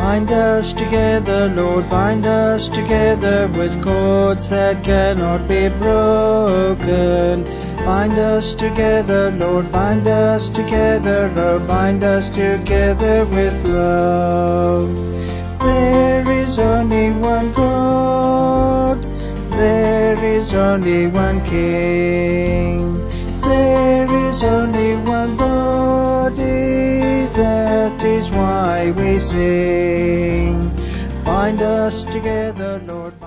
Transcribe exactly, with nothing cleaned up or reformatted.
Bind us together, Lord, bind us together with cords that cannot be broken. Bind us together, Lord, bind us together, oh, bind us together with love. There is only one God, there is only one King, there is only one body, that is why we sing. Bind us together, Lord.